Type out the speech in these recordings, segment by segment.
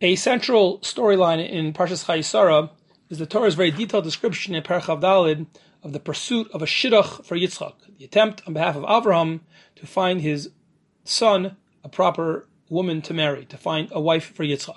A central storyline in Parshas Chayesara is the Torah's very detailed description in Perek Daled of the pursuit of a shidduch for Yitzchak, the attempt on behalf of Avraham to find his son a proper woman to marry, to find a wife for Yitzchak.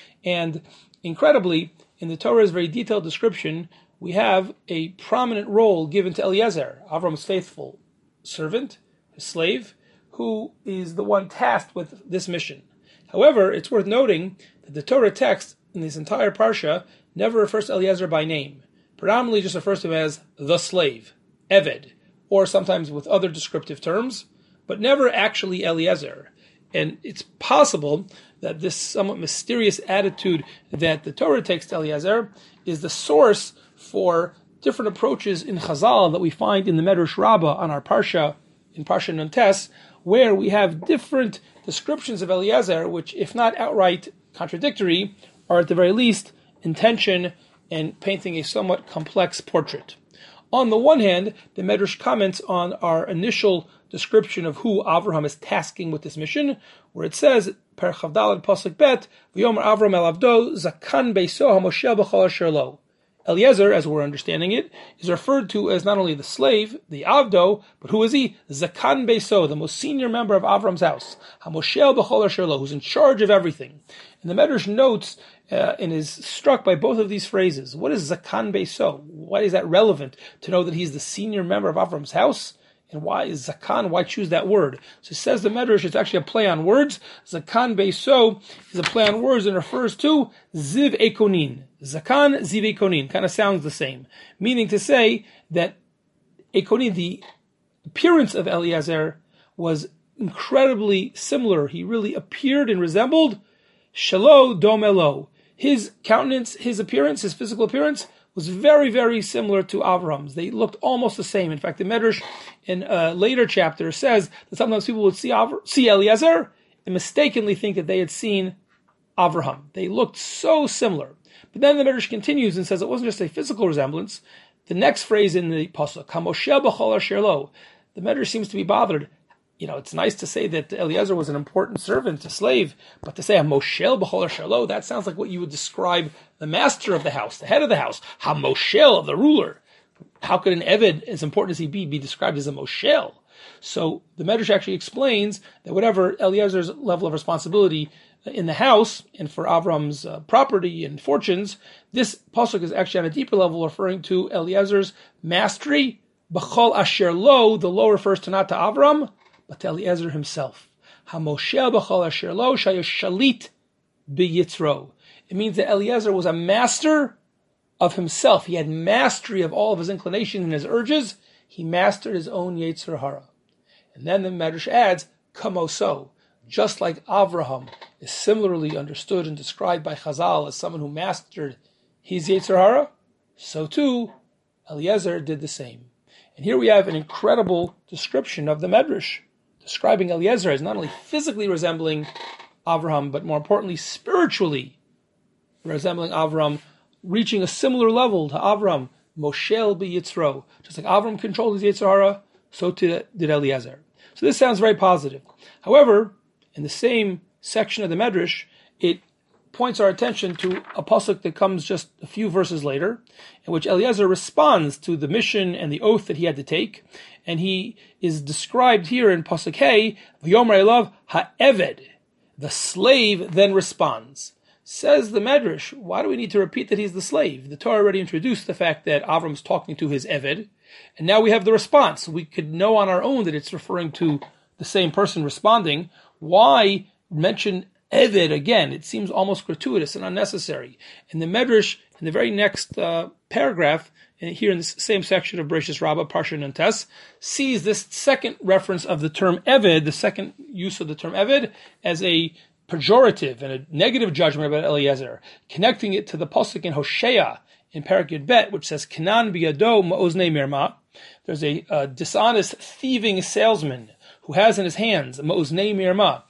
And incredibly, in the Torah's very detailed description, we have a prominent role given to Eliezer, Avram's faithful servant, his slave, who is the one tasked with this mission. However, it's worth noting that the Torah text in this entire parsha never refers to Eliezer by name. Predominantly just refers to him as the slave, Eved, or sometimes with other descriptive terms, but never actually Eliezer. And it's possible that this somewhat mysterious attitude that the Torah takes to Eliezer is the source for different approaches in Chazal that we find in the Medrash Rabbah on our parsha, in Parsha Nuntes, where we have different descriptions of Eliezer, which, if not outright contradictory, are at the very least in tension and painting a somewhat complex portrait. On the one hand, the Medrash comments on our initial description of who Avraham is tasking with this mission, where it says, Per Chavdalad Pasuk Bet, V'yomer Avram el Avdo, Zakan Beiso HaMoshel B'chol Asher Lo. Eliezer, as we're understanding it, is referred to as not only the slave, the Avdo, but who is he? Zakan Beiso, the most senior member of Avram's house. HaMoshel B'chol Asher Lo, who's in charge of everything. And the Medrash notes and is struck by both of these phrases. What is Zakan Beiso? Why is that relevant to know that he's the senior member of Avram's house? And why is Zakan? Why choose that word? So it says the Medrash, it's actually a play on words. Zakan Beiso is a play on words and refers to Ziv Ekonin. Zakan, Ziv Ekonin. Kind of sounds the same. Meaning to say that Ekonin, the appearance of Eliezer, was incredibly similar. He really appeared and resembled Shelo Domelo. His countenance, his appearance, his physical appearance was very, very similar to Avram's. They looked almost the same. In fact, the Medrash in a later chapter says that sometimes people would see Eliezer and mistakenly think that they had seen Avraham. They looked so similar. But then the Medrash continues and says it wasn't just a physical resemblance. The next phrase in the pasuk, HaMoshel B'chol Asher Lo, the Medrash seems to be bothered. You know, it's nice to say that Eliezer was an important servant, a slave, but to say HaMoshel B'chol Asher Lo, that sounds like what you would describe the master of the house, the head of the house, HaMoshel, of the ruler. How could an Eved, as important as he be described as a Moshel? So the Medrash actually explains that whatever Eliezer's level of responsibility in the house and for Avram's property and fortunes, this pasuk is actually on a deeper level referring to Eliezer's mastery. B'chol Asher Lo, the lo refers to not to Avram, but to Eliezer himself. HaMoshel B'chol Asher Lo shayosh shalit b'yitzro. It means that Eliezer was a master of himself. He had mastery of all of his inclinations and his urges. He mastered his own Yetzer Hara. And then the Medrash adds, Kamoso, just like Avraham is similarly understood and described by Chazal as someone who mastered his Yetzer Hara, so too Eliezer did the same. And here we have an incredible description of the Medrash, describing Eliezer as not only physically resembling Avraham, but more importantly, spiritually resembling Avram, reaching a similar level to Avram, Moshel b'Yitzro. Just like Avram controlled his Yetzer Hara, so too did Eliezer. So this sounds very positive. However, in the same section of the Medrash, it points our attention to a pasuk that comes just a few verses later, in which Eliezer responds to the mission and the oath that he had to take, and he is described here in pasuk Hey, V'yomer Elav ha'eved. The slave then responds. Says the Medrash, why do we need to repeat that he's the slave? The Torah already introduced the fact that Avram's talking to his Eved, and now we have the response. We could know on our own that it's referring to the same person responding. Why mention Eved again? It seems almost gratuitous and unnecessary. And the Medrash, in the very next paragraph, and here in the same section of Bereshis Rabbah, Parsha Nuntes, sees this second reference of the term Eved, the second use of the term Eved, as a pejorative and a negative judgment about Eliezer, connecting it to the pasuk in Hosea in Perek Yud Bet, which says, Kanan biyado ma'oznei mirma. There's a dishonest, thieving salesman who has in his hands ma'oznei mirma,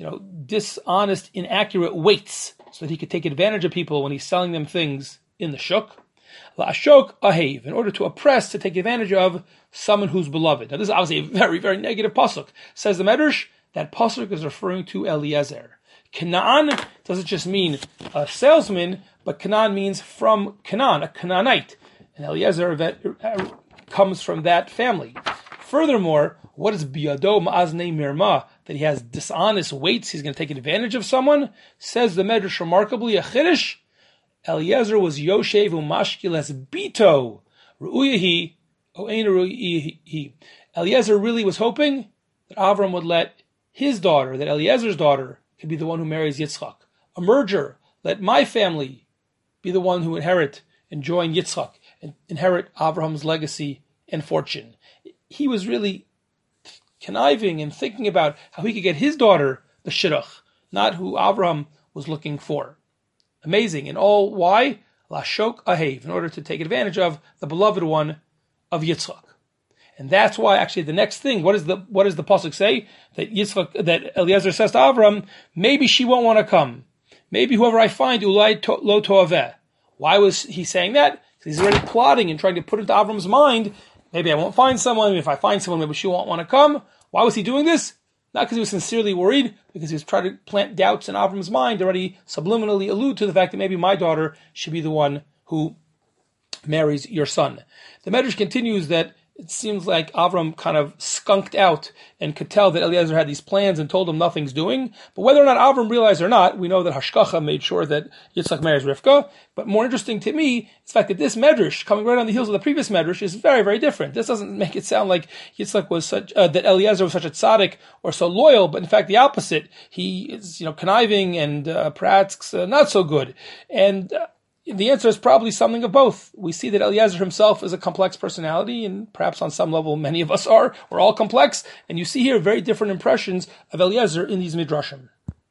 dishonest, inaccurate weights, so that he could take advantage of people when he's selling them things in the shuk. La'ashok ahev, in order to oppress, to take advantage of someone who's beloved. Now this is obviously a very, very negative pasuk. Says the Medrash, that pasuk is referring to Eliezer. Canaan doesn't just mean a salesman, but Canaan means from Canaan, a Canaanite. And Eliezer comes from that family. Furthermore, what is biyado ma'azne mirma? That he has dishonest weights, he's going to take advantage of someone? Says the Medrash remarkably, a chiddush, Eliezer was Yoshev umashkil as bito, ru'uyahi, o ein ru'uyahi. Eliezer really was hoping that Avram would let his daughter, that Eliezer's daughter, could be the one who marries Yitzchak. A merger, let my family be the one who and join Yitzchak, and inherit Avram's legacy and fortune. He was really conniving and thinking about how he could get his daughter the shidduch, not who Avram was looking for. Amazing. And all why? Lashok ahev, in order to take advantage of the beloved one of Yitzchak. And that's why actually the next thing, what does the pasuk say? That Eliezer says to Avram, maybe she won't want to come. Maybe whoever I find, ulai lo toaveh. Why was he saying that? Because he's already plotting and trying to put into Avram's mind, maybe I won't find someone. If I find someone, maybe she won't want to come. Why was he doing this? Not because he was sincerely worried, because he was trying to plant doubts in Avram's mind, already subliminally allude to the fact that maybe my daughter should be the one who marries your son. The Medrash continues that it seems like Avram kind of skunked out and could tell that Eliezer had these plans and told him nothing's doing. But whether or not Avram realized or not, we know that Hashkacha made sure that Yitzchak marries Rivka. But more interesting to me is the fact that this Medrash, coming right on the heels of the previous Medrash, is very, very different. This doesn't make it sound like Yitzchak was that Eliezer was such a tzaddik or so loyal, but in fact the opposite. He is, conniving and perhaps not so good. And the answer is probably something of both. We see that Eliezer himself is a complex personality, and perhaps on some level many of us are. We're all complex, and you see here very different impressions of Eliezer in these midrashim.